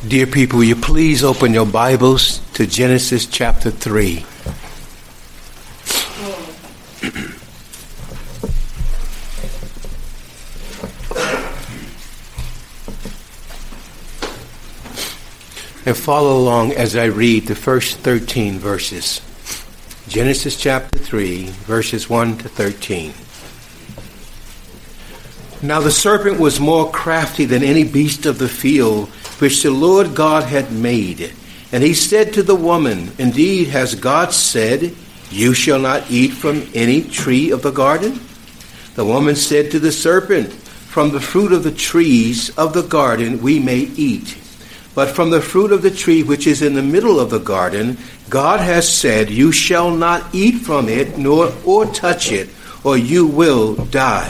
Dear people, will you please open your Bibles to Genesis chapter 3. And follow along as I read the first 13 verses. Genesis chapter 3, verses 1 to 13. Now the serpent was more crafty than any beast of the field which the Lord God had made. And he said to the woman, Indeed, has God said, You shall not eat from any tree of the garden? The woman said to the serpent, From the fruit of the trees of the garden we may eat. But from the fruit of the tree which is in the middle of the garden, God has said, You shall not eat from it, nor touch it, or you will die.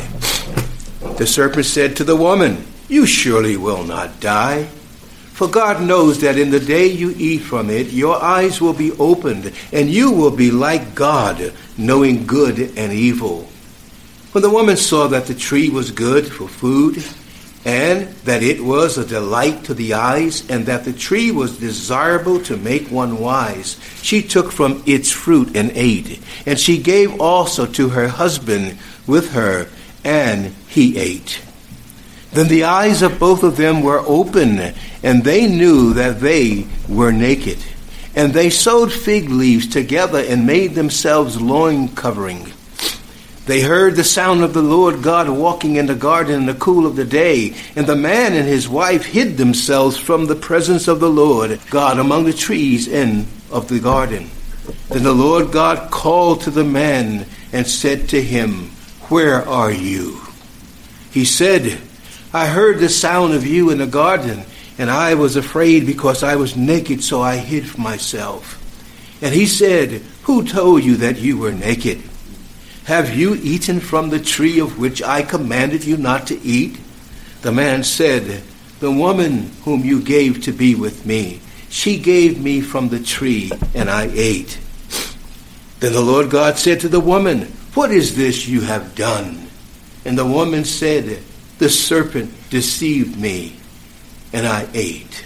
The serpent said to the woman, You surely will not die. For God knows that in the day you eat from it, your eyes will be opened, and you will be like God, knowing good and evil. When the woman saw that the tree was good for food, and that it was a delight to the eyes, and that the tree was desirable to make one wise, she took from its fruit and ate. And she gave also to her husband with her, and he ate. Then the eyes of both of them were open, and they knew that they were naked. And they sewed fig leaves together and made themselves loin covering. They heard the sound of the Lord God walking in the garden in the cool of the day, and the man and his wife hid themselves from the presence of the Lord God among the trees of the garden. Then the Lord God called to the man and said to him, Where are you? He said, I heard the sound of you in the garden, and I was afraid because I was naked, so I hid myself. And he said, Who told you that you were naked? Have you eaten from the tree of which I commanded you not to eat? The man said, The woman whom you gave to be with me, she gave me from the tree, and I ate. Then the Lord God said to the woman, What is this you have done? And the woman said, The serpent deceived me, and I ate.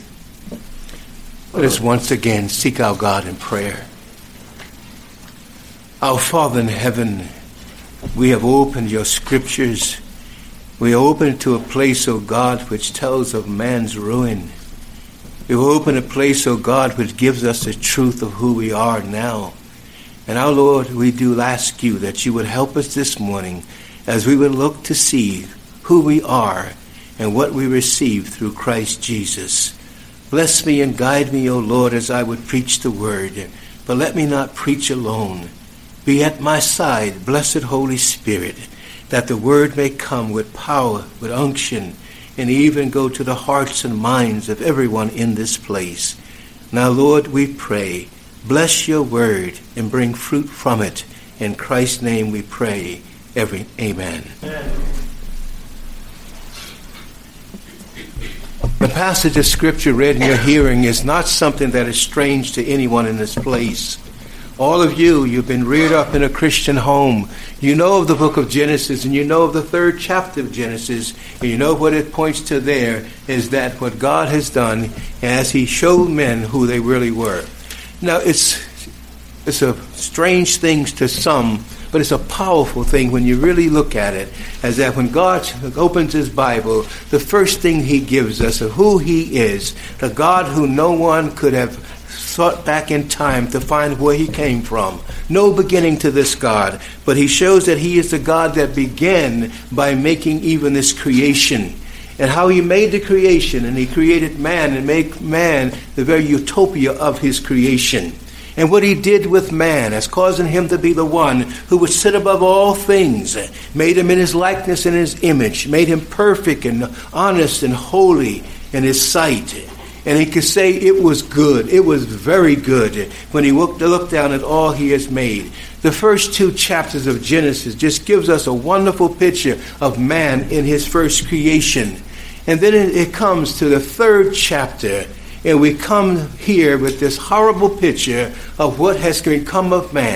Let us once again seek our God in prayer. Our Father in heaven, we have opened your scriptures. We open to a place, O God, which tells of man's ruin. We open a place, O God, which gives us the truth of who we are now. And our Lord, we do ask you that you would help us this morning as we would look to see who we are and what we receive through Christ Jesus. Bless me and guide me, O Lord, as I would preach the word. But let me not preach alone. Be at my side, blessed Holy Spirit, that the word may come with power, with unction, and even go to the hearts and minds of everyone in this place. Now, Lord, we pray, bless your word and bring fruit from it. In Christ's name we pray. Amen. The passage of Scripture read in your hearing is not something that is strange to anyone in this place. All of you've been reared up in a Christian home. You know of the book of Genesis, and you know of the 3rd chapter of Genesis, and you know what it points to there is that what God has done as he showed men who they really were. Now, it's a strange thing to some, but it's a powerful thing when you really look at it, as that when God opens his Bible, the first thing he gives us of who he is, the God who no one could have sought back in time to find where he came from. No beginning to this God, but he shows that he is the God that began by making even this creation. And how he made the creation, and he created man and made man the very utopia of his creation. And what he did with man as causing him to be the one who would sit above all things, made him in his likeness and his image, made him perfect and honest and holy in his sight. And he could say it was good. It was very good when he looked down at all he has made. The first 2 chapters of Genesis just gives us a wonderful picture of man in his first creation. And then it comes to the 3rd chapter, and we come here with this horrible picture of what has become of man.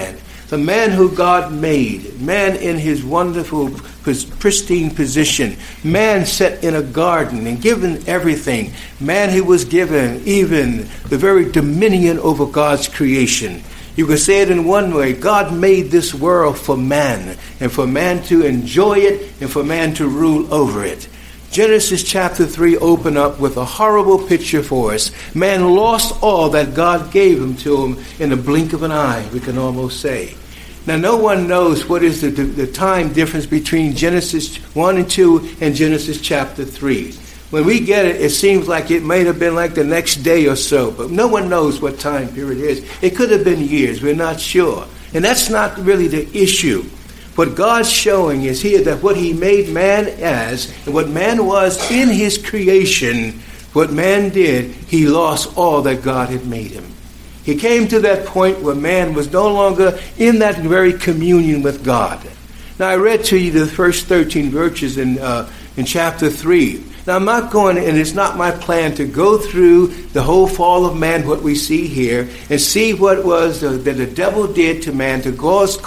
The man who God made, man in his wonderful, pristine position, man set in a garden and given everything, man who was given even the very dominion over God's creation. You could say it in one way. God made this world for man, and for man to enjoy it, and for man to rule over it. Genesis chapter 3 opened up with a horrible picture for us. Man lost all that God gave him to him in the blink of an eye, we can almost say. Now, no one knows what is the time difference between Genesis 1 and 2 and Genesis chapter 3. When we get it, it seems like it may have been like the next day or so, but no one knows what time period it is. It could have been years. We're not sure. And that's not really the issue. What God's showing is here that what he made man as, and what man was in his creation, what man did, he lost all that God had made him. He came to that point where man was no longer in that very communion with God. Now, I read to you the first 13 verses in chapter 3. Now, I'm not going, and it's not my plan to go through the whole fall of man, what we see here, and see what was that the devil did to man to cause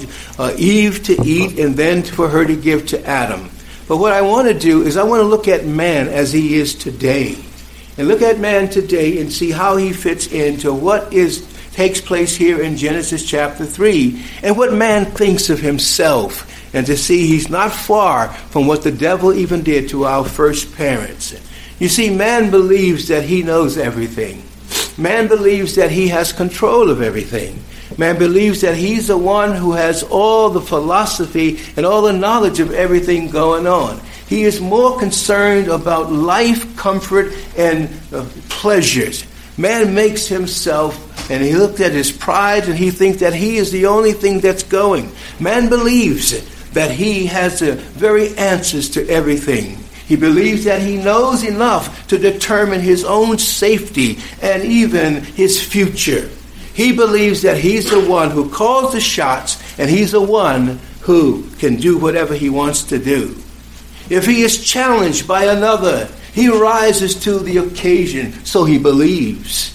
Eve to eat and then for her to give to Adam. But what I want to do is I want to look at man as he is today. And look at man today and see how he fits into what takes place here in Genesis chapter 3 and what man thinks of himself. And to see he's not far from what the devil even did to our first parents. You see, man believes that he knows everything. Man believes that he has control of everything. Man believes that he's the one who has all the philosophy and all the knowledge of everything going on. He is more concerned about life, comfort, and pleasures. Man makes himself, and he looked at his pride, and he thinks that he is the only thing that's going. Man believes that he has the very answers to everything. He believes that he knows enough to determine his own safety and even his future. He believes that he's the one who calls the shots, and he's the one who can do whatever he wants to do. If he is challenged by another, he rises to the occasion, so he believes.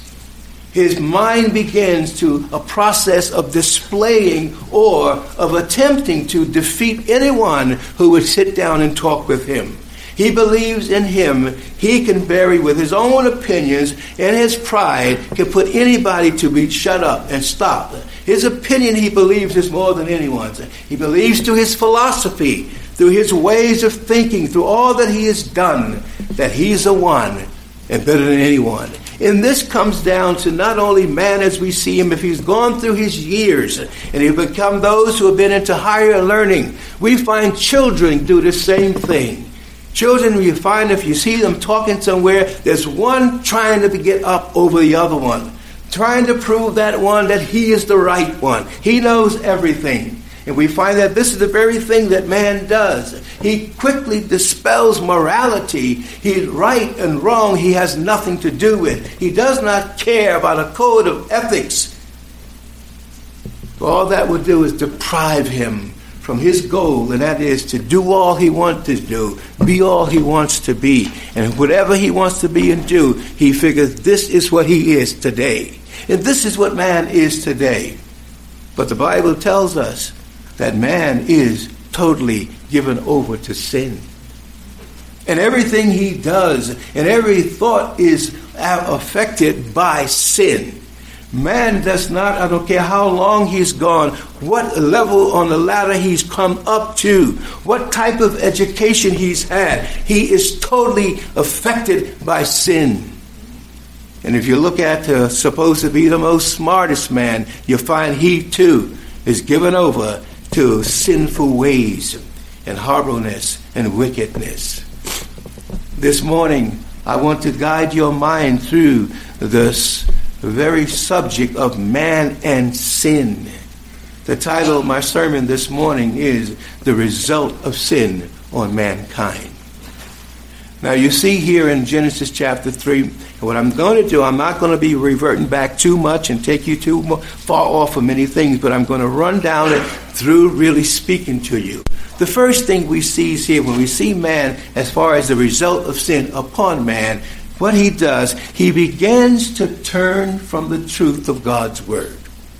His mind begins to a process of displaying or of attempting to defeat anyone who would sit down and talk with him. He believes in him. He can vary with his own opinions, and his pride can put anybody to be shut up and stop. His opinion, he believes, is more than anyone's. He believes through his philosophy, through his ways of thinking, through all that he has done, that he's the one and better than anyone. And this comes down to not only man as we see him, if he's gone through his years and he's become those who have been into higher learning. We find children do the same thing. Children, you find if you see them talking somewhere, there's one trying to get up over the other one, trying to prove that one that he is the right one. He knows everything. And we find that this is the very thing that man does. He quickly dispels morality. He's right and wrong. He has nothing to do with. He does not care about a code of ethics. All that would do is deprive him from his goal, and that is to do all he wants to do, be all he wants to be. And whatever he wants to be and do, he figures this is what he is today. And this is what man is today. But the Bible tells us that man is totally given over to sin. And everything he does and every thought is affected by sin. Man does not, I don't care how long he's gone, what level on the ladder he's come up to, what type of education he's had, he is totally affected by sin. And if you look at supposed to be the most smartest man, you'll find he too is given over to sinful ways and horribleness and wickedness. This morning, I want to guide your mind through this very subject of man and sin. The title of my sermon this morning is The Result of Sin on Mankind. Now you see here in Genesis chapter 3, what I'm going to do, I'm not going to be reverting back too much and take you too far off of many things, but I'm going to run down it through really speaking to you. The first thing we see is here, when we see man as far as the result of sin upon man, what he does, he begins to turn from the truth of God's word.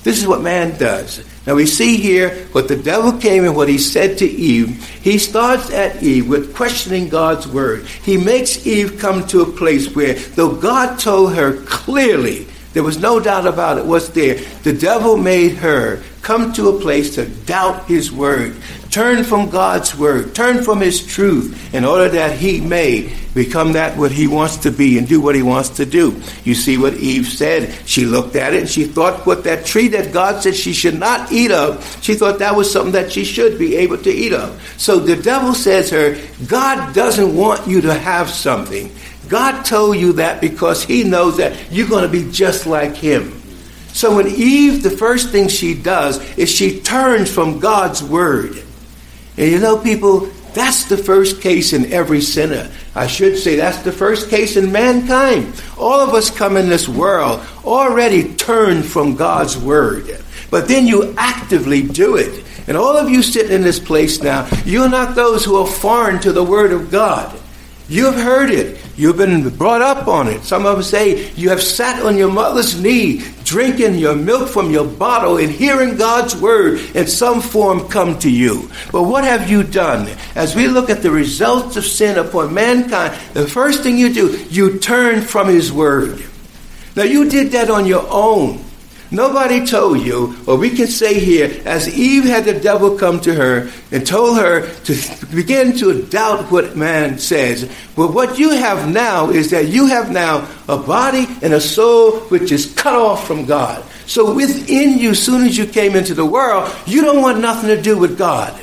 This is what man does. Now we see here what the devil came and what he said to Eve. He starts at Eve with questioning God's word. He makes Eve come to a place where, though God told her clearly, there was no doubt about it, what's there, the devil made her come to a place to doubt his word, turn from God's word, turn from his truth, in order that he may become that what he wants to be and do what he wants to do. You see what Eve said. She looked at it and she thought what that tree that God said she should not eat of, she thought that was something that she should be able to eat of. So the devil says to her, God doesn't want you to have something. God told you that because he knows that you're going to be just like him. So when Eve, the first thing she does is she turns from God's word. And you know, people, that's the first case in every sinner. I should say that's the first case in mankind. All of us come in this world already turned from God's word. But then you actively do it. And all of you sitting in this place now, you're not those who are foreign to the word of God. You've heard it. You've been brought up on it. Some of us say you have sat on your mother's knee, drinking your milk from your bottle and hearing God's word in some form come to you. But what have you done? As we look at the results of sin upon mankind, the first thing you do, you turn from his word. Now you did that on your own. Nobody told you, or we can say here, as Eve had the devil come to her and told her to begin to doubt what man says. Well, what you have now is that you have now a body and a soul which is cut off from God. So within you, as soon as you came into the world, you don't want nothing to do with God.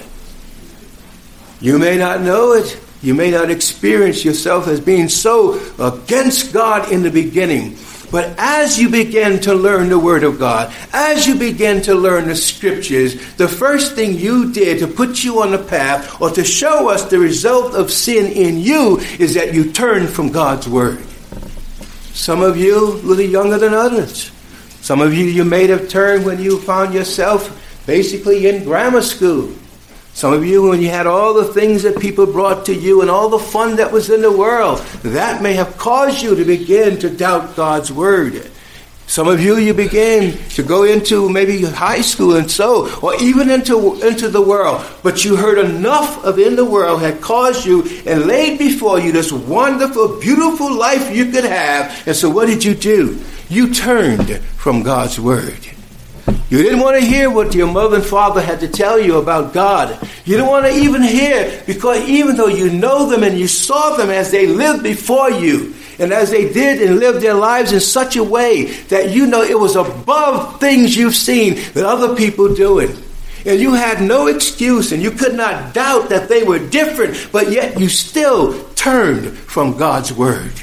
You may not know it. You may not experience yourself as being so against God in the beginning. But as you begin to learn the Word of God, as you begin to learn the Scriptures, the first thing you did to put you on the path or to show us the result of sin in you is that you turned from God's Word. Some of you a little younger than others. Some of you may have turned when you found yourself basically in grammar school. Some of you, when you had all the things that people brought to you and all the fun that was in the world, that may have caused you to begin to doubt God's word. Some of you began to go into maybe high school and so, or even into the world. But you heard enough of in the world had caused you and laid before you this wonderful, beautiful life you could have. And so what did you do? You turned from God's word. You didn't want to hear what your mother and father had to tell you about God. You didn't want to even hear, because even though you know them and you saw them as they lived before you, and as they did and lived their lives in such a way that you know it was above things you've seen that other people doing. And you had no excuse and you could not doubt that they were different, but yet you still turned from God's word.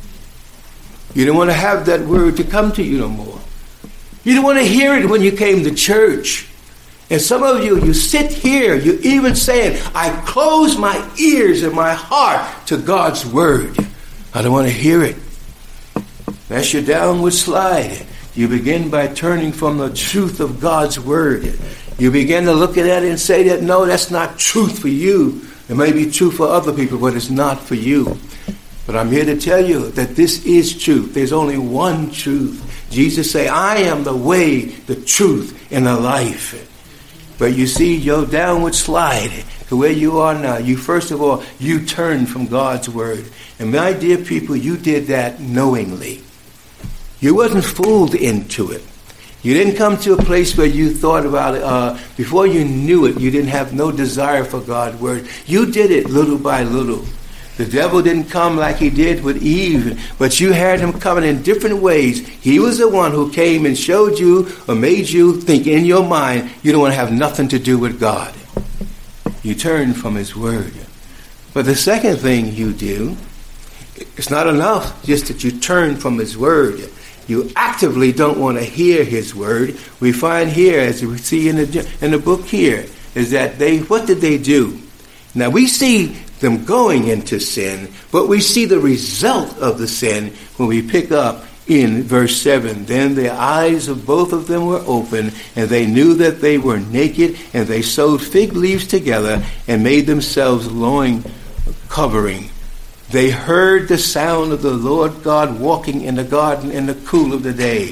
You didn't want to have that word to come to you no more. You didn't want to hear it when you came to church. And some of you sit here, you're even saying, I close my ears and my heart to God's word. I don't want to hear it. That's your downward slide. You begin by turning from the truth of God's word. You begin to look at it and say that, no, that's not truth for you. It may be true for other people, but it's not for you. But I'm here to tell you that this is truth. There's only one truth. Jesus said, I am the way, the truth, and the life. But you see, your downward slide to where you are now, you first of all, you turned from God's word. And my dear people, you did that knowingly. You wasn't fooled into it. You didn't come to a place where you thought about it. Before you knew it, you didn't have no desire for God's word. You did it little by little. The devil didn't come like he did with Eve, but you had him coming in different ways. He was the one who came and showed you or made you think in your mind you don't want to have nothing to do with God. You turn from his word. But the second thing you do, it's not enough just that you turn from his word. You actively don't want to hear his word. We find here, as we see in the book here, is that what did they do? Now we see them going into sin, but we see the result of the sin when we pick up in verse 7. Then the eyes of both of them were open, and they knew that they were naked, and they sewed fig leaves together and made themselves loin covering. They heard the sound of the Lord God walking in the garden in the cool of the day.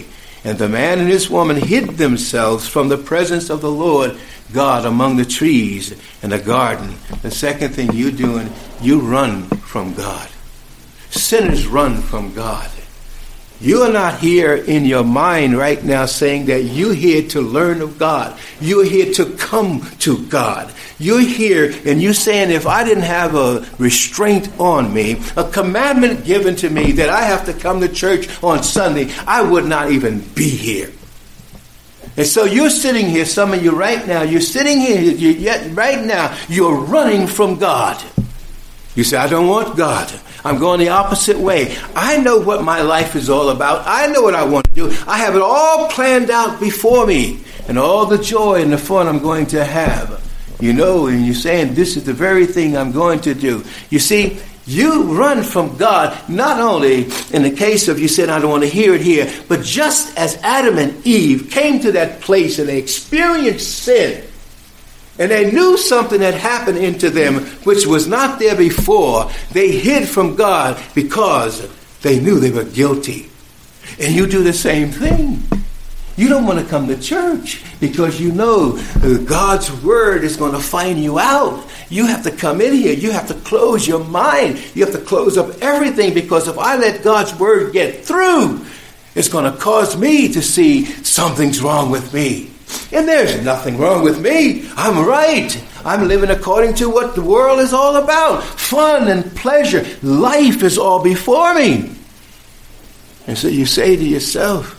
And the man and his woman hid themselves from the presence of the Lord God among the trees in the garden. The second thing you're doing, you run from God. Sinners run from God. You are not here in your mind right now saying that you're here to learn of God. You're here to come to God. You're here and you're saying, if I didn't have a restraint on me, a commandment given to me that I have to come to church on Sunday, I would not even be here. And so you're sitting here, some of you right now, you're sitting here, right now, you're running from God. You say, I don't want God. I'm going the opposite way. I know what my life is all about. I know what I want to do. I have it all planned out before me. And all the joy and the fun I'm going to have. You know, and you're saying, this is the very thing I'm going to do. You see, you run from God, not only in the case of you said, I don't want to hear it here, but just as Adam and Eve came to that place and they experienced sin, and they knew something had happened into them which was not there before, they hid from God because they knew they were guilty. And you do the same thing. You don't want to come to church because you know God's word is going to find you out. You have to come in here. You have to close your mind. You have to close up everything, because if I let God's word get through, it's going to cause me to see something's wrong with me. And there's nothing wrong with me. I'm right. I'm living according to what the world is all about. Fun and pleasure. Life is all before me. And so you say to yourself,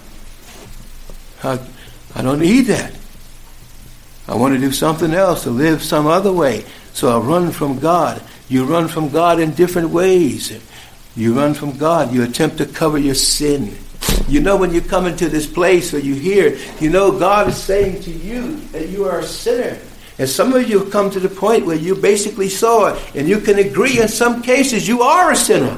I don't need that. I want to do something else, to live some other way. So I run from God. You run from God in different ways. You run from God. You attempt to cover your sin. You know, when you come into this place or you hear, you know God is saying to you that you are a sinner. And some of you have come to the point where you basically saw it, and you can agree in some cases you are a sinner.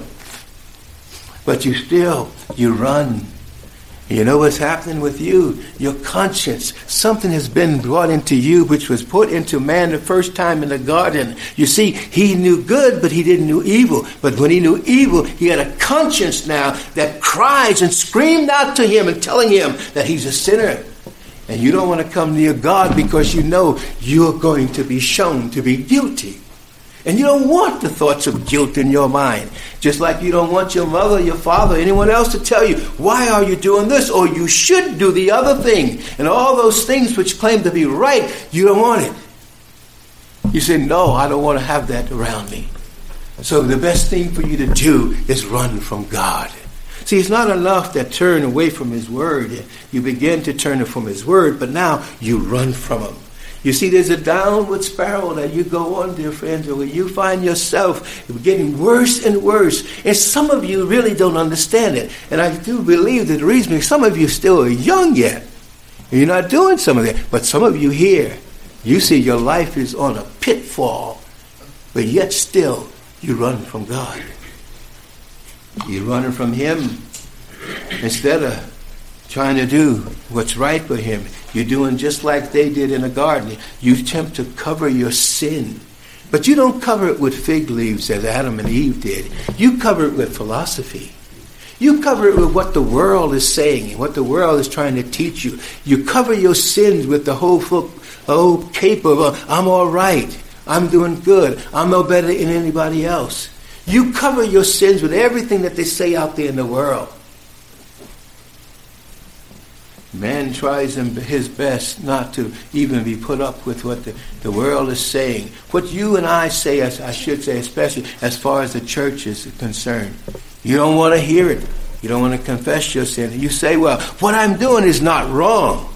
But you run. You know what's happening with you? Your conscience. Something has been brought into you which was put into man the first time in the garden. You see, he knew good, but he didn't know evil. But when he knew evil, he had a conscience now that cries and screamed out to him and telling him that he's a sinner. And you don't want to come near God because you know you're going to be shown to be guilty. And you don't want the thoughts of guilt in your mind. Just like you don't want your mother, your father, anyone else to tell you, why are you doing this? Or you should do the other thing. And all those things which claim to be right, you don't want it. You say, no, I don't want to have that around me. So the best thing for you to do is run from God. See, it's not enough that turn away from his word. You begin to turn from his word, but now you run from him. You see, there's a downward spiral that you go on, dear friends, where you find yourself getting worse and worse. And some of you really don't understand it. And I do believe that the reason is some of you still are young yet. And you're not doing some of that. But some of you here, you see your life is on a pitfall. But yet still, you run from God. You're running from him instead of trying to do what's right for him. You're doing just like they did in the garden. You attempt to cover your sin. But you don't cover it with fig leaves as Adam and Eve did. You cover it with philosophy. You cover it with what the world is saying and what the world is trying to teach you. You cover your sins with the whole cape of, I'm all right. I'm doing good. I'm no better than anybody else. You cover your sins with everything that they say out there in the world. Man tries his best not to even be put up with what the world is saying. What you and I say, I should say, especially as far as the church is concerned. You don't want to hear it. You don't want to confess your sin. You say, well, what I'm doing is not wrong.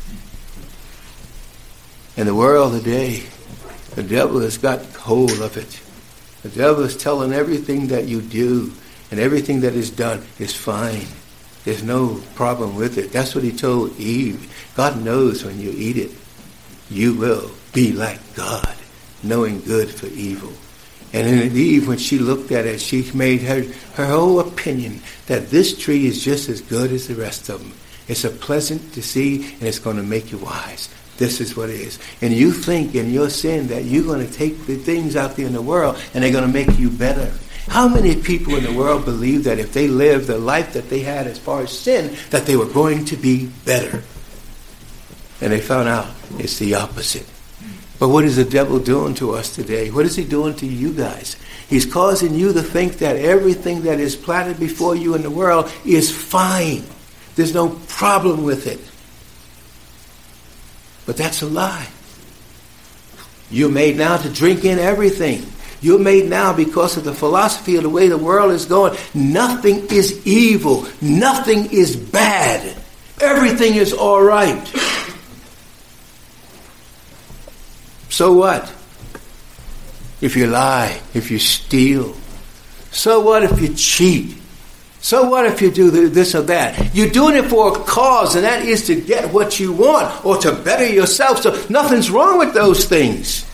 In the world today, the devil has got hold of it. The devil is telling everything that you do and everything that is done is fine. There's no problem with it. That's what he told Eve. God knows when you eat it, you will be like God, knowing good for evil. And in Eve, when she looked at it, she made her whole opinion that this tree is just as good as the rest of them. It's a pleasant to see, and it's going to make you wise. This is what it is. And you think in your sin that you're going to take the things out there in the world, and they're going to make you better. How many people in the world believe that if they lived the life that they had as far as sin, that they were going to be better? And they found out it's the opposite. But what is the devil doing to us today? What is he doing to you guys? He's causing you to think that everything that is planted before you in the world is fine. There's no problem with it. But that's a lie. You're made now to drink in everything. You're made now because of the philosophy of the way the world is going. Nothing is evil. Nothing is bad. Everything is all right. So what? If you lie, if you steal. So what if you cheat? So what if you do this or that? You're doing it for a cause, and that is to get what you want or to better yourself. So nothing's wrong with those things.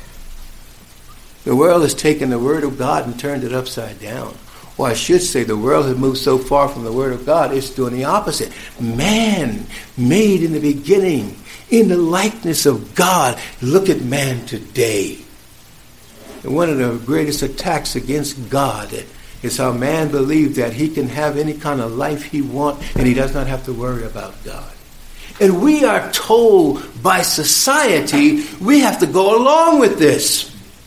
The world has taken the Word of God and turned it upside down. Or I should say the world has moved so far from the Word of God, it's doing the opposite. Man made in the beginning in the likeness of God. Look at man today. And one of the greatest attacks against God is how man believes that he can have any kind of life he wants and he does not have to worry about God. And we are told by society we have to go along with this.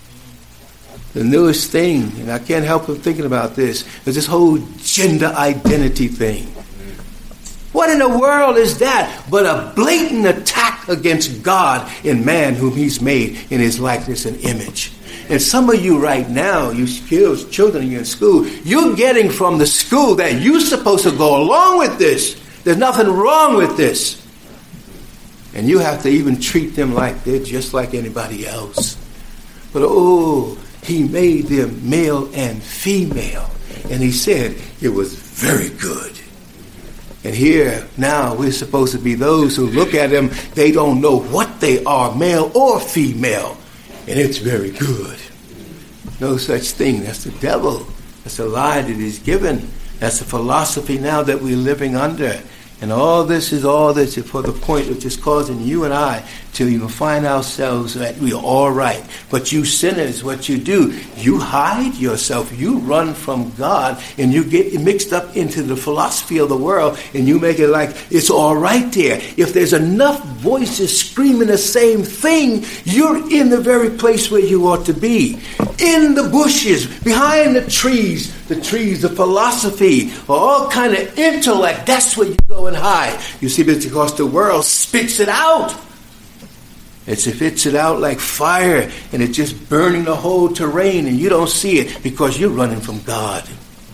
The newest thing, and I can't help but thinking about this, is this whole gender identity thing. What in the world is that but a blatant attack against God in man whom he's made in his likeness and image? And some of you right now, you children in school, you're getting from the school that you're supposed to go along with this. There's nothing wrong with this. And you have to even treat them like they're just like anybody else. But he made them male and female. And he said it was very good. And here now we're supposed to be those who look at them, they don't know what they are, male or female. And it's very good. No such thing. That's the devil. That's a lie that he's given. That's the philosophy now that we're living under. And all this is for the point of just causing you and I to even find ourselves that we are all right. But you sinners, what you do, you hide yourself. You run from God and you get mixed up into the philosophy of the world and you make it like it's all right there. If there's enough voices screaming the same thing, you're in the very place where you ought to be. In the bushes, behind the trees, the philosophy, or all kind of intellect, that's where you go and hide. You see, because the world spits it out. It spits it out like fire, and it's just burning the whole terrain, and you don't see it because you're running from God.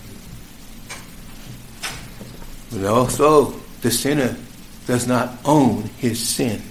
But also, the sinner does not own his sin.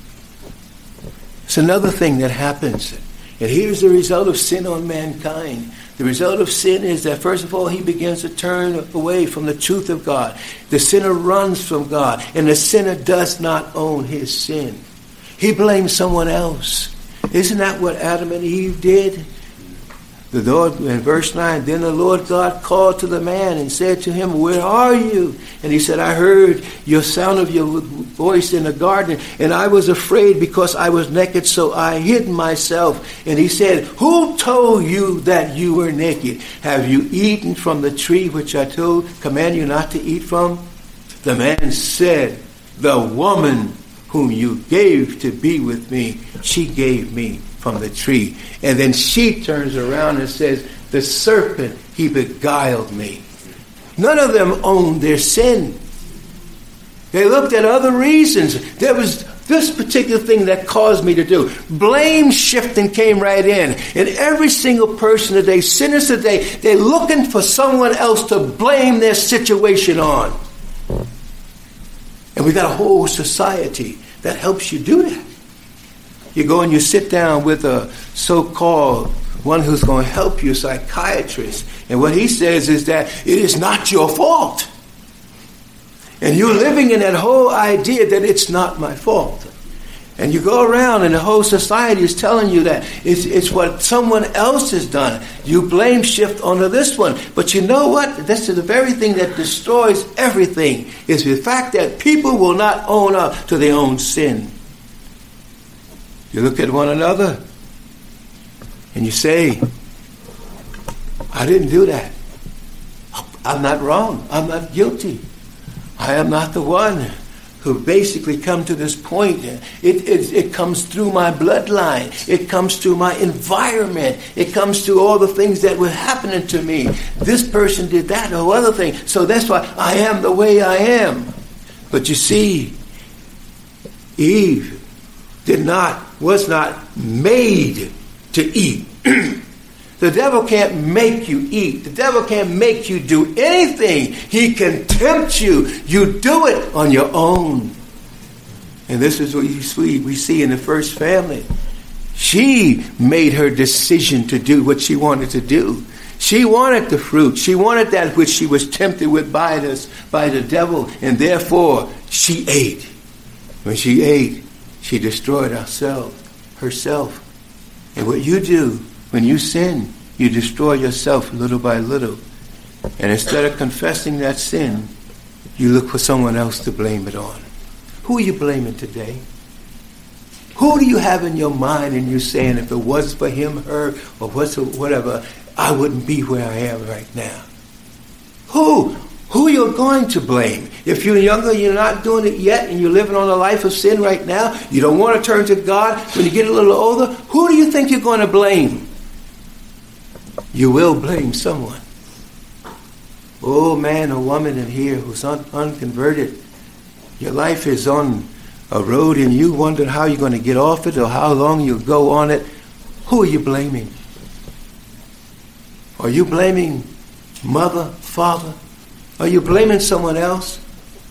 It's another thing that happens. And here's the result of sin on mankind. The result of sin is that, first of all, he begins to turn away from the truth of God. The sinner runs from God, and the sinner does not own his sin. He blames someone else. Isn't that what Adam and Eve did? The Lord, in verse 9, then the Lord God called to the man and said to him, where are you? And he said, I heard your sound of your voice in the garden, and I was afraid because I was naked, so I hid myself. And he said, who told you that you were naked? Have you eaten from the tree which I command you not to eat from? The man said, the woman whom you gave to be with me, she gave me from the tree. And then she turns around and says, the serpent, he beguiled me. None of them owned their sin. They looked at other reasons. There was this particular thing that caused me to do. Blame shifting came right in. And every single person today, sinners today, they're looking for someone else to blame their situation on. And we got a whole society that helps you do that. You go and you sit down with a so-called one who's going to help you, a psychiatrist. And what he says is that it is not your fault. And you're living in that whole idea that it's not my fault. And you go around and the whole society is telling you that it's what someone else has done. You blame shift onto this one. But you know what? This is the very thing that destroys everything, is the fact that people will not own up to their own sin. You look at one another and you say, I didn't do that. I'm not wrong. I'm not guilty. I am not the one who basically come to this point. It comes through my bloodline. It comes through my environment. It comes through all the things that were happening to me. This person did that or other thing. So that's why I am the way I am. But you see, Eve was not made to eat. The devil can't make you eat. The devil can't make you do anything. He can tempt you. You do it on your own. And this is what we see in the first family. She made her decision to do what she wanted to do. She wanted the fruit. She wanted that which she was tempted with by the devil. And therefore, she ate. When she ate, she destroyed herself. And what you do when you sin, you destroy yourself little by little. And instead of confessing that sin, you look for someone else to blame it on. Who are you blaming today? Who do you have in your mind and you're saying, if it wasn't for him, her, or whatever, I wouldn't be where I am right now? Who you're going to blame? If you're younger, you're not doing it yet, and you're living on a life of sin right now, you don't want to turn to God. When you get a little older, who do you think you're going to blame? You will blame someone. Oh, man or woman in here who's unconverted, your life is on a road and you wonder how you're going to get off it or how long you'll go on it. Who are you blaming? Are you blaming mother, father? Are you blaming someone else?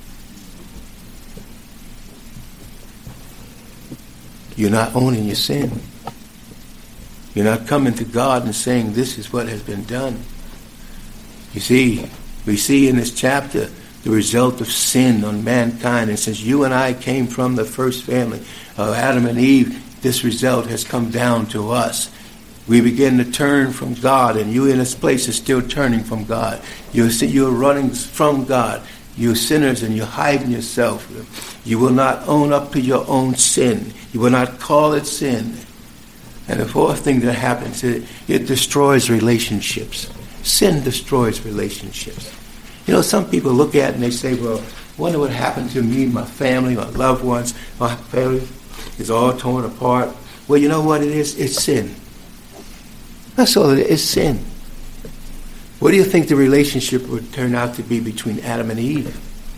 You're not owning your sin. You're not coming to God and saying, this is what has been done. You see, we see in this chapter the result of sin on mankind. And since you and I came from the first family of Adam and Eve, this result has come down to us. We begin to turn from God, and you in this place are still turning from God. You're running from God. You're sinners and you're hiding yourself. You will not own up to your own sin. You will not call it sin. And the fourth thing that happens, it destroys relationships. Sin destroys relationships. You know, some people look at it and they say, well, I wonder what happened to me, my family, my loved ones. My family is all torn apart. Well, you know what it is? It's sin. That's all it is. It's sin. What do you think the relationship would turn out to be between Adam and Eve?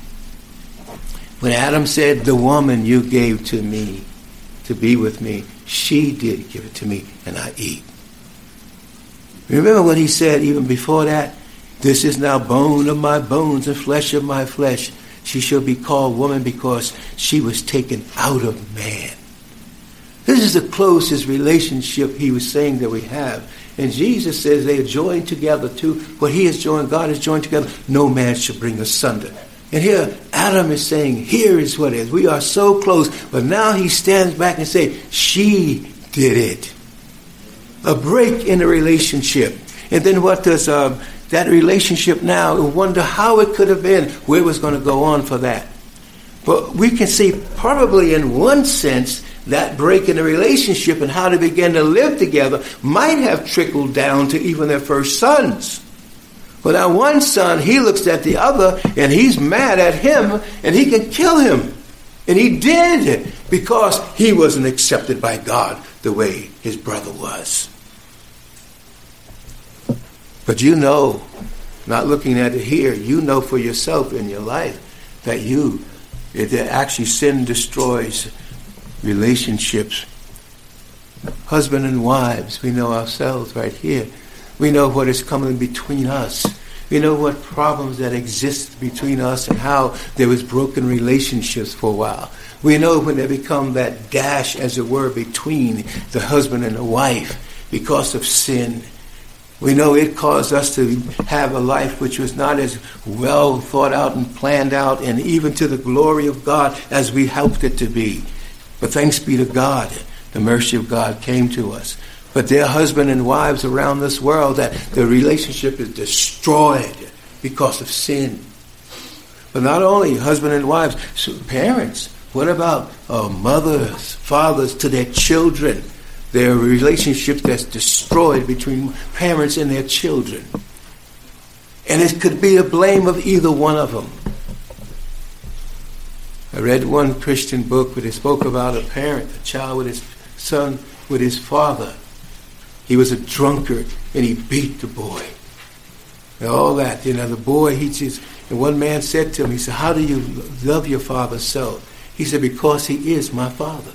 When Adam said, the woman you gave to me to be with me, she did give it to me, and I eat. Remember what he said even before that? This is now bone of my bones and flesh of my flesh. She shall be called woman because she was taken out of man. This is the closest relationship he was saying that we have. And Jesus says they are joined together too. What he has joined, God has joined together. No man shall bring asunder. And here Adam is saying, here is what it is. We are so close. But now he stands back and says, she did it. A break in the relationship. And then what does that relationship now, we wonder how it could have been, where it was going to go on for that. But we can see probably in one sense that break in the relationship and how they began to live together might have trickled down to even their first sons. But now one son, he looks at the other and he's mad at him and he can kill him. And he did because he wasn't accepted by God the way his brother was. But you know, not looking at it here, you know for yourself in your life that actually sin destroys relationships. Husband and wives, we know ourselves right here. We know what is coming between us. We know what problems that exist between us and how there was broken relationships for a while. We know when there become that dash, as it were, between the husband and the wife because of sin. We know it caused us to have a life which was not as well thought out and planned out and even to the glory of God as we hoped it to be. But thanks be to God, the mercy of God came to us. But there are husbands and wives around this world that the relationship is destroyed because of sin. But not only husband and wives, so parents. What about mothers, fathers to their children? There are relationships that's destroyed between parents and their children. And it could be a blame of either one of them. I read one Christian book where they spoke about a parent, a child with his son, with his father. He was a drunkard and he beat the boy. And all that, the boy, and one man said to him, he said, how do you love your father so? He said, because he is my father.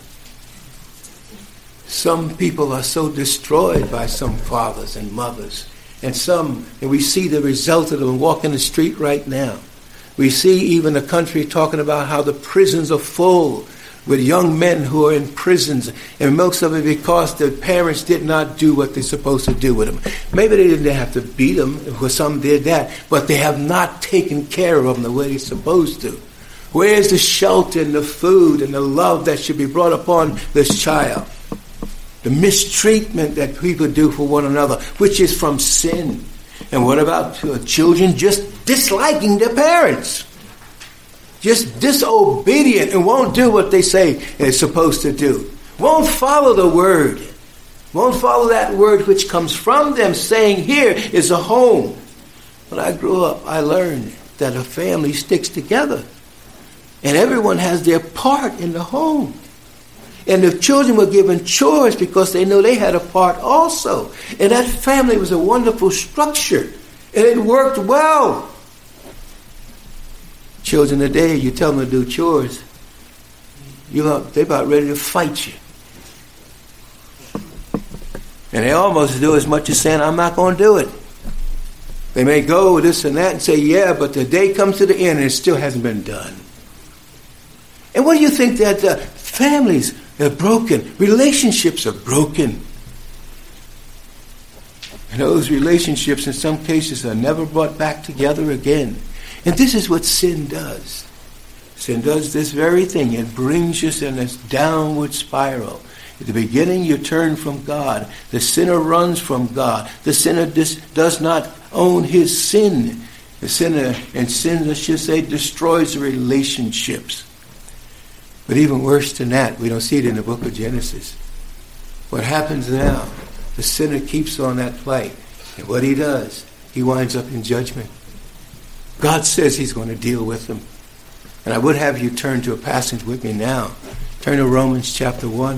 Some people are so destroyed by some fathers and mothers. And we see the result of them walking the street right now. We see even the country talking about how the prisons are full with young men who are in prisons, and most of it because the parents did not do what they're supposed to do with them. Maybe they didn't have to beat them, because some did that, but they have not taken care of them the way they're supposed to. Where's the shelter and the food and the love that should be brought upon this child? The mistreatment that people do for one another, which is from sin. And what about children just disliking their parents? Just disobedient and won't do what they say they're supposed to do. Won't follow the word. Won't follow that word which comes from them, saying, here is a home. When I grew up, I learned that a family sticks together. And everyone has their part in the home. And the children were given chores because they knew they had a part also. And that family was a wonderful structure. And it worked well. Children today, you tell them to do chores, they're about ready to fight you. And they almost do as much as saying, I'm not going to do it. They may go with this and that and say, yeah, but the day comes to the end and it still hasn't been done. And what do you think that families are broken? Relationships are broken. And those relationships in some cases are never brought back together again. And this is what sin does. Sin does this very thing. It brings us in this downward spiral. At the beginning, you turn from God. The sinner runs from God. The sinner does not own his sin. The sinner, and sin, I should say, destroys the relationships. But even worse than that, we don't see it in the book of Genesis. What happens now? The sinner keeps on that plight. And what he does, he winds up in judgment. God says he's going to deal with them. And I would have you turn to a passage with me now. Turn to Romans chapter 1.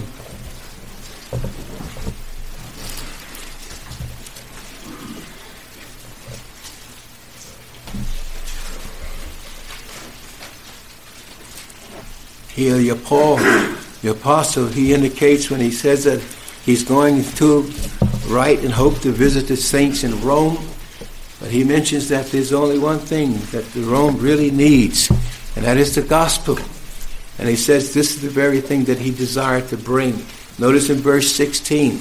Here, Paul, the apostle, he indicates when he says that he's going to write and hope to visit the saints in Rome. But he mentions that there's only one thing that the Rome really needs, and that is the gospel. And he says this is the very thing that he desired to bring. Notice in verse 16,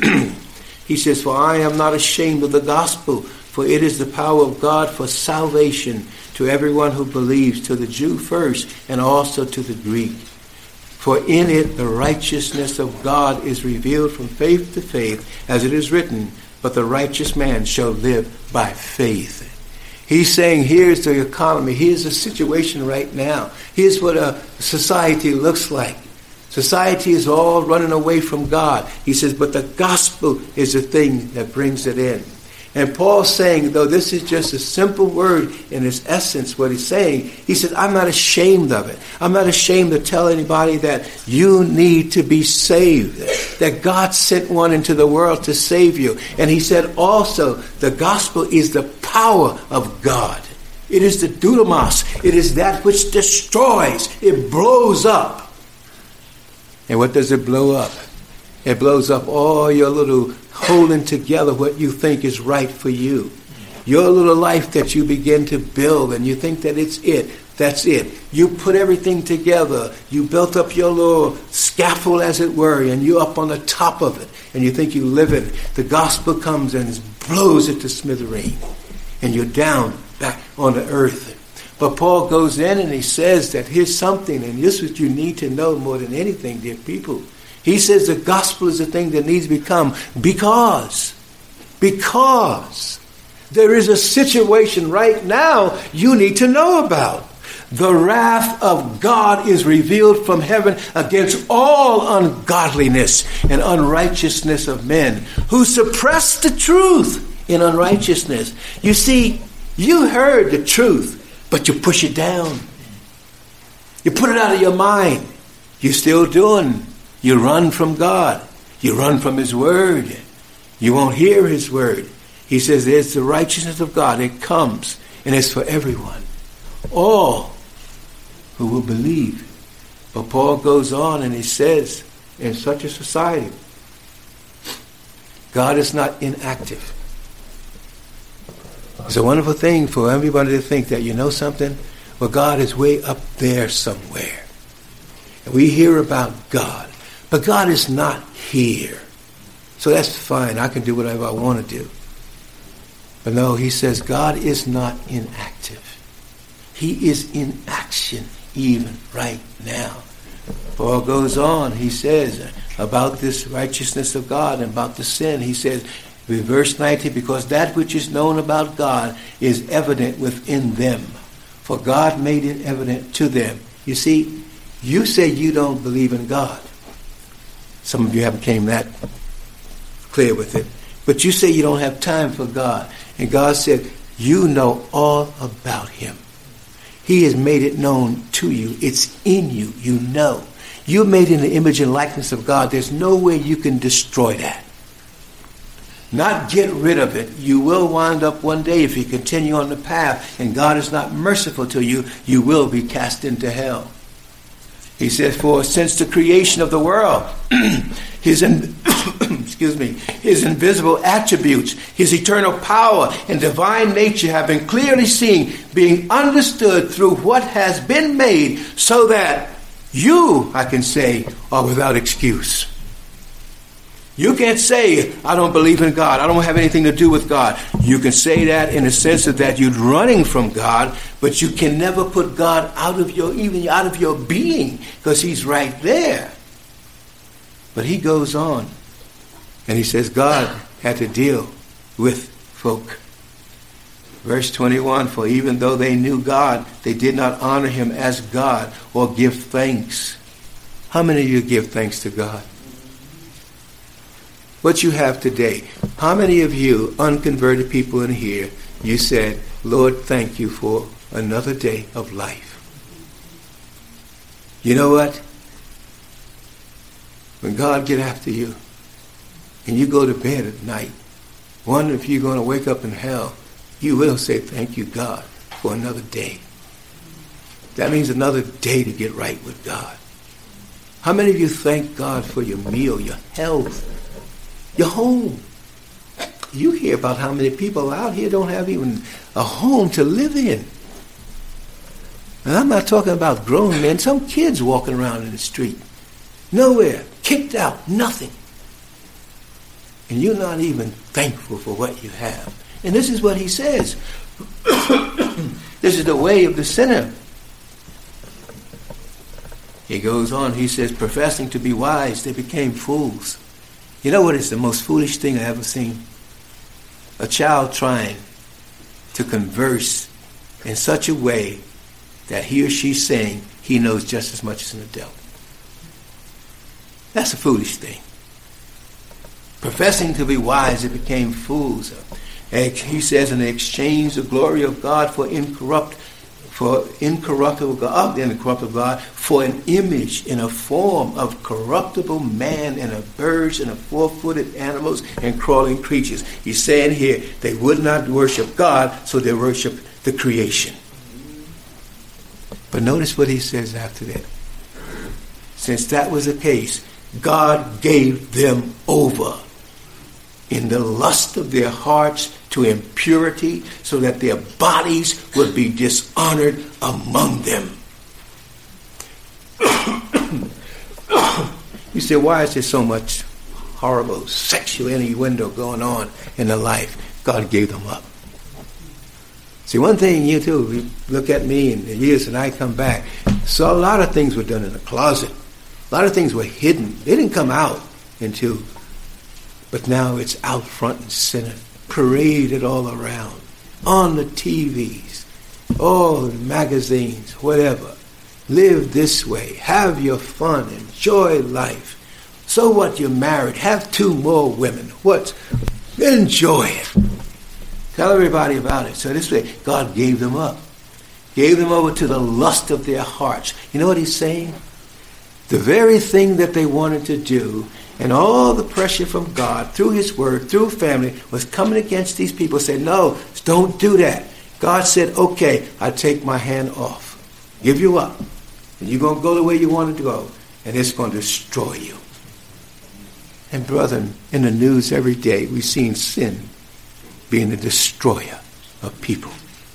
he says, for I am not ashamed of the gospel, for it is the power of God for salvation to everyone who believes, to the Jew first, and also to the Greek. For in it the righteousness of God is revealed from faith to faith, as it is written, but the righteous man shall live by faith. He's saying, here's the economy. Here's the situation right now. Here's what a society looks like. Society is all running away from God. He says, but the gospel is the thing that brings it in. And Paul's saying, though this is just a simple word in its essence, what he's saying, he says, I'm not ashamed of it. I'm not ashamed to tell anybody that you need to be saved, that God sent one into the world to save you. And he said also, the gospel is the power of God. It is the dunamis. It is that which destroys. It blows up. And what does it blow up? It blows up all your little holding together what you think is right for you. Your little life that you begin to build and you think that it's it. That's it. You put everything together. You built up your little scaffold, as it were, and you're up on the top of it. And you think you live it. The gospel comes and blows it to smithereen. And you're down back on the earth. But Paul goes in and he says that here's something, and this is what you need to know more than anything, dear people. He says the gospel is the thing that needs to become because there is a situation right now you need to know about. the wrath of God is revealed from heaven against all ungodliness and unrighteousness of men who suppress the truth in unrighteousness. You see, you heard the truth, but you push it down. You put it out of your mind. You're still doing. You run from God. You run from His Word. You won't hear His Word. He says there's the righteousness of God. It comes, and it's for everyone. All who will believe. But Paul goes on and he says, in such a society, God is not inactive. It's a wonderful thing for everybody to think that, you know something? Well, God is way up there somewhere. And we hear about God. But God is not here. So that's fine. I can do whatever I want to do. But no, he says God is not inactive. He is in action even right now. Paul goes on. He says about this righteousness of God and about the sin. He says, in verse 19, because that which is known about God is evident within them. For God made it evident to them. You see, you say you don't believe in God. Some of you haven't came that clear with it. But you say you don't have time for God. And God said, you know all about Him. He has made it known to you. It's in you. You know. You're made in the image and likeness of God. There's no way you can destroy that. Not get rid of it. You will wind up one day, if you continue on the path and God is not merciful to you, you will be cast into hell. He says, for since the creation of the world, his invisible attributes, his eternal power and divine nature have been clearly seen, being understood through what has been made, so that you, I can say, are without excuse. You can't say, I don't believe in God. I don't have anything to do with God. You can say that in the sense of that you're running from God, but you can never put God out of your being, because He's right there. But he goes on and he says God had to deal with folk. Verse 21, for even though they knew God, they did not honor Him as God or give thanks. How many of you give thanks to God? What you have today. How many of you unconverted people in here, you said, Lord, thank you for another day of life? You know what? When God get after you and you go to bed at night, wondering if you're going to wake up in hell, you will say, thank you, God, for another day. That means another day to get right with God. How many of you thank God for your meal, your health, your home? You hear about how many people out here don't have even a home to live in. And I'm not talking about grown men. Some kids walking around in the street. Nowhere. Kicked out. Nothing. And you're not even thankful for what you have. And this is what he says. This is the way of the sinner. He goes on. He says, professing to be wise, they became fools. You know what is the most foolish thing I ever seen? A child trying to converse in such a way that he or she's saying he knows just as much as an adult. That's a foolish thing. Professing to be wise, they became fools. And he says, and they exchanged the glory of God for incorruptible God, for an image in a form of corruptible man and of birds and of four-footed animals and crawling creatures. He's saying here, they would not worship God, so they worship the creation. But notice what he says after that. Since that was the case, God gave them over in the lust of their hearts to impurity, so that their bodies would be dishonored among them. You say, why is there so much horrible sexual innuendo going on in their life? God gave them up. See, one thing you too, you look at me in the years that I come back, so a lot of things were done in the closet. A lot of things were hidden. They didn't come out until, but now it's out front and center, paraded all around, on the TVs. Oh, magazines, whatever. Live this way. Have your fun. Enjoy life. So what? You're married. Have 2 more women. What? Enjoy it. Tell everybody about it. So this way, God gave them up. Gave them over to the lust of their hearts. You know what he's saying? The very thing that they wanted to do, and all the pressure from God, through his word, through family, was coming against these people. Said, no, don't do that. God said, okay, I take my hand off. Give you up. And you're going to go the way you wanted to go. And it's going to destroy you. And brethren, in the news every day, we've seen sin being the destroyer of people.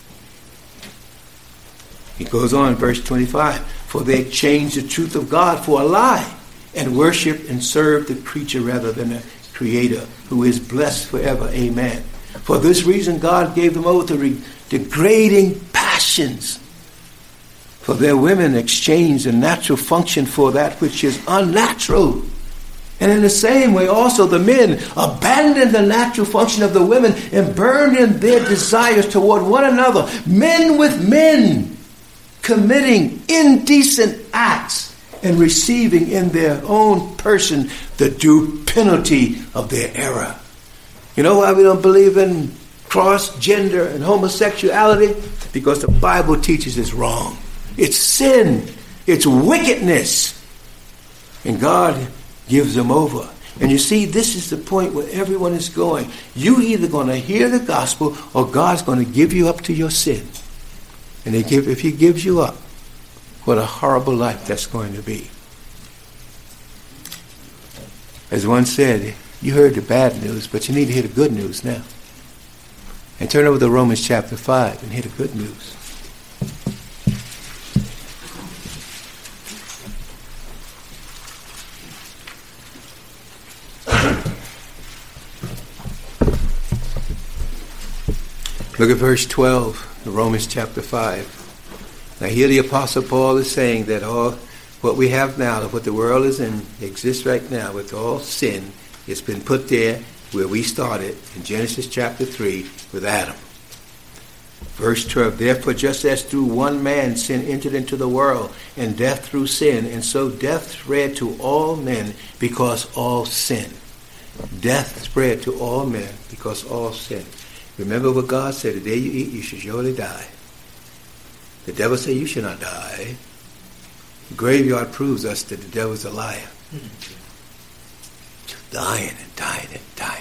He goes on, verse 25. For they changed the truth of God for a lie, and worship and serve the creature rather than the Creator, who is blessed forever. Amen. For this reason, God gave them over to degrading passions. For their women exchanged the natural function for that which is unnatural. And in the same way, also the men abandoned the natural function of the women and burned in their desires toward one another, men with men, committing indecent acts and receiving in their own person the due penalty of their error. You know why we don't believe in cross, gender, and homosexuality? Because the Bible teaches it's wrong. It's sin. It's wickedness. And God gives them over. And you see, this is the point where everyone is going. You either going to hear the gospel or God's going to give you up to your sin. And if he gives you up, what a horrible life that's going to be. As one said, you heard the bad news, but you need to hear the good news now. And turn over to Romans chapter 5 and hear the good news. Look at verse 12, Romans chapter 5. Now here the Apostle Paul is saying that all what we have now, what the world is in, exists right now with all sin. It's been put there where we started in Genesis chapter 3 with Adam. Verse 12, therefore just as through one man sin entered into the world, and death through sin, and so death spread to all men because all sin. Death spread to all men because all sin. Remember what God said, the day you eat, you should surely die. The devil said, you should not die. The graveyard proves us that the devil's a liar. Dying and dying and dying.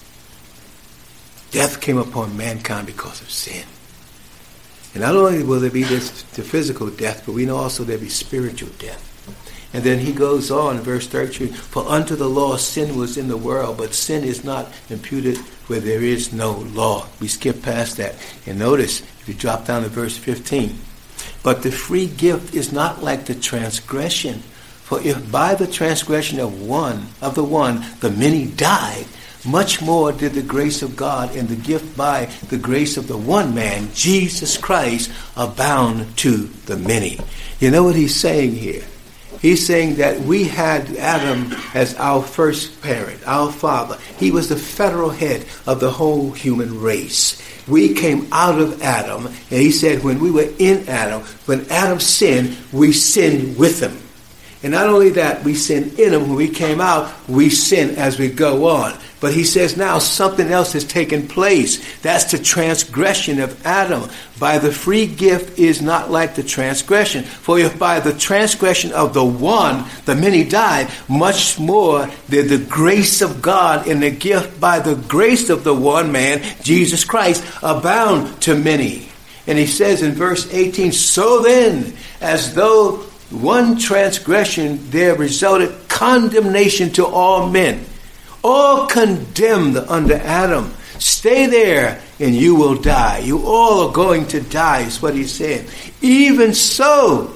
Death came upon mankind because of sin. And not only will there be the physical death, but we know also there'll be spiritual death. And then he goes on in verse 13, for unto the law sin was in the world, but sin is not imputed where there is no law. We skip past that. And notice, if you drop down to verse 15, but the free gift is not like the transgression. For if by the transgression of the one, the many died, much more did the grace of God and the gift by the grace of the one man, Jesus Christ, abound to the many. You know what he's saying here? He's saying that we had Adam as our first parent, our father. He was the federal head of the whole human race. We came out of Adam, and he said when we were in Adam, when Adam sinned, we sinned with him. And not only that, we sinned in him. When we came out, we sin as we go on. But he says now something else has taken place. That's the transgression of Adam. By the free gift is not like the transgression. For if by the transgression of the one, the many died, much more did the grace of God and the gift by the grace of the one man, Jesus Christ, abound to many. And he says in verse 18, so then, as though one transgression there resulted condemnation to all men. All condemned under Adam. Stay there and you will die. You all are going to die, is what he said. Even so,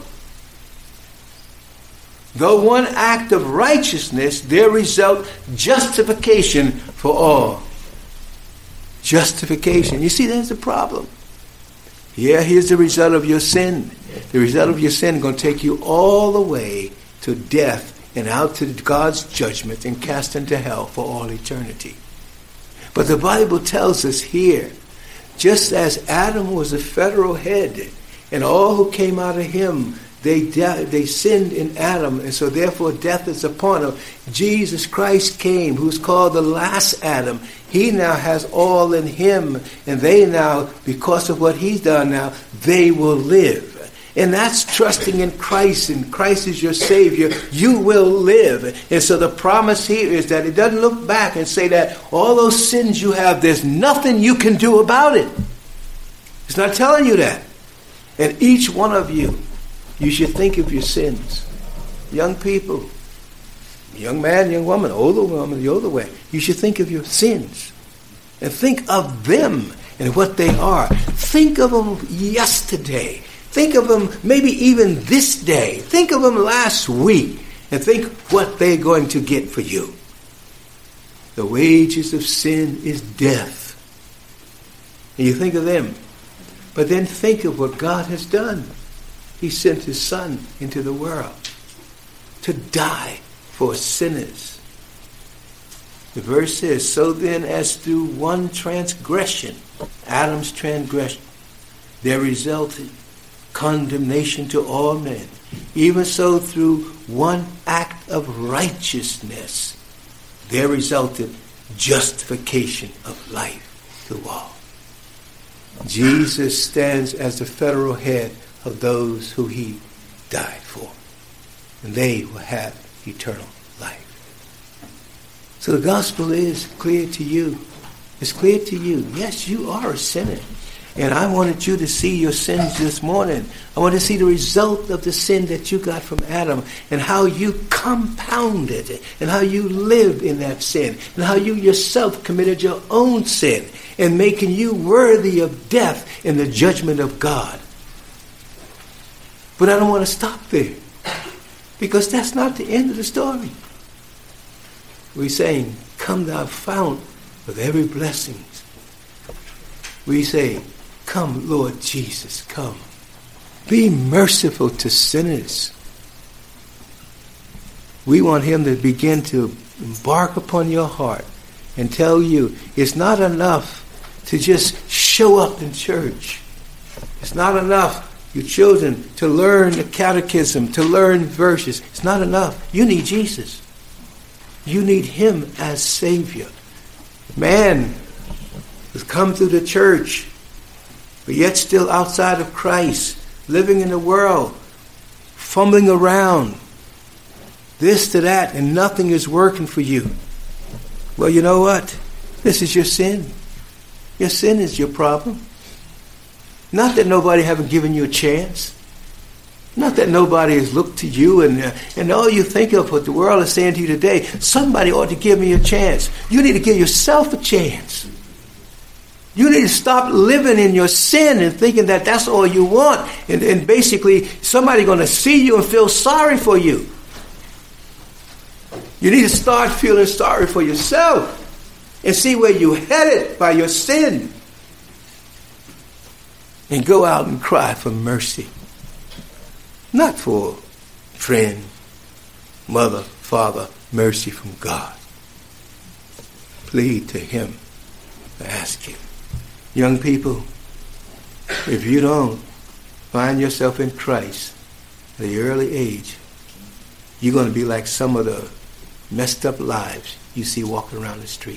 though one act of righteousness, there result justification for all. Justification. You see, there's a problem. Yeah, here's the result of your sin. The result of your sin is going to take you all the way to death and out to God's judgment and cast into hell for all eternity. But the Bible tells us here Just as Adam was the federal head, and all who came out of him, they sinned in Adam, and so therefore death is upon him. Jesus Christ came, who's called the last Adam. He now has all in him, and they now, because of what he's done now, they will live. And that's trusting in Christ, and Christ is your Savior. You will live. And so the promise here is that it doesn't look back and say that all those sins you have, there's nothing you can do about it. It's not telling you that. And each one of you, you should think of your sins. Young people, young man, young woman, the older way, you should think of your sins. And think of them and what they are. Think of them yesterday. Think of them maybe even this day. Think of them last week. And think what they're going to get for you. The wages of sin is death. And you think of them. But then think of what God has done. He sent his Son into the world to die for sinners. The verse says, so then as through one transgression, Adam's transgression, there resulted condemnation to all men. Even so through one act of righteousness, there resulted justification of life to all. Jesus stands as the federal head of those who he died for. And they will have eternal life. So the gospel is clear to you. It's clear to you. Yes, you are a sinner. And I wanted you to see your sins this morning. I want to see the result of the sin that you got from Adam and how you compounded it and how you lived in that sin and how you yourself committed your own sin and making you worthy of death in the judgment of God. But I don't want to stop there because that's not the end of the story. We're saying, come thou fount of every blessing. We say, come, Lord Jesus, come. Be merciful to sinners. We want him to begin to embark upon your heart and tell you it's not enough to just show up in church. It's not enough, you children, to learn the catechism, to learn verses. It's not enough. You need Jesus. You need him as Savior. Man has come through the church, but yet still outside of Christ, living in the world, fumbling around, this to that, and nothing is working for you. Well, you know what? This is your sin. Your sin is your problem. Not that nobody haven't given you a chance. Not that nobody has looked to you and all you think of what the world is saying to you today, somebody ought to give me a chance. You need to give yourself a chance. You need to stop living in your sin and thinking that that's all you want. And basically, somebody's going to see you and feel sorry for you. You need to start feeling sorry for yourself and see where you're headed by your sin. And go out and cry for mercy. Not for friend, mother, father, mercy from God. Plead to him. Ask him. Young people, if you don't find yourself in Christ at an early age, you're going to be like some of the messed up lives you see walking around the street.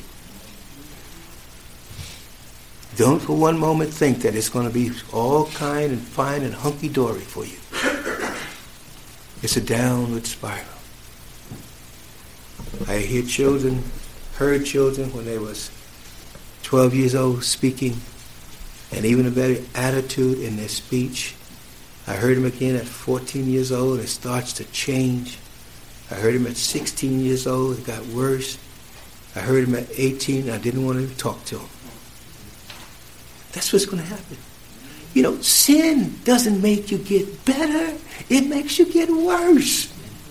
Don't for one moment think that it's going to be all kind and fine and hunky-dory for you. It's a downward spiral. I heard children when they was 12 years old speaking, and even a better attitude in their speech. I heard them again at 14 years old. It starts to change. I heard him at 16 years old. It got worse. I heard him at 18. I didn't want to talk to him. That's what's going to happen. You know, sin doesn't make you get better. It makes you get worse.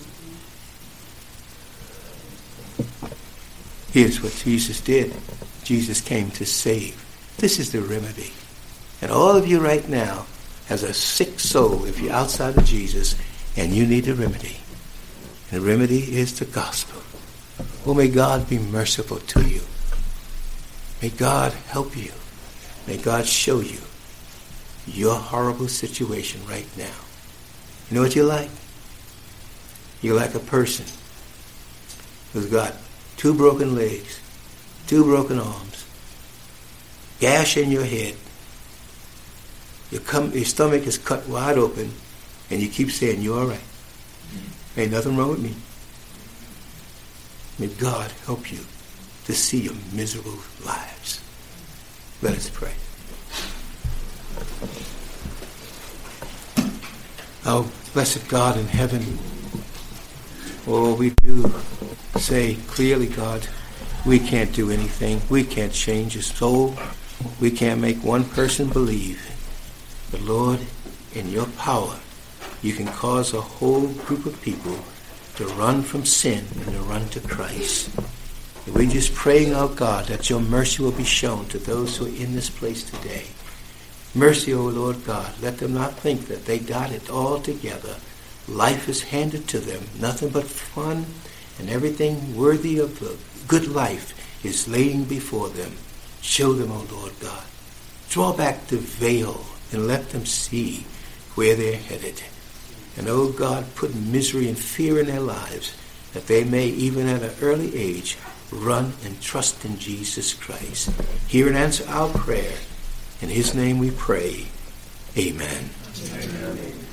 Here's what Jesus did. Jesus came to save. This is the remedy. And all of you right now has a sick soul if you're outside of Jesus and you need a remedy. And the remedy is the gospel. Oh, may God be merciful to you. May God help you. May God show you your horrible situation right now. You know what you're like? You're like a person who's got 2 broken legs, 2 broken arms, gash in your head, your stomach is cut wide open, and you keep saying, you're all right. Ain't nothing wrong with me. May God help you to see your miserable lives. Let us pray. Oh, blessed God in heaven, oh, we do say clearly, God, we can't do anything. We can't change a soul. We can't make one person believe. But Lord, in your power, you can cause a whole group of people to run from sin and to run to Christ. And we're just praying, oh God, that your mercy will be shown to those who are in this place today. Mercy, O Lord God. Let them not think that they got it all together. Life is handed to them. Nothing but fun and everything worthy of a good life is laying before them. Show them, O Lord God. Draw back the veil and let them see where they're headed. And, O God, put misery and fear in their lives that they may, even at an early age, run and trust in Jesus Christ. Hear and answer our prayer. In his name we pray. Amen. Amen.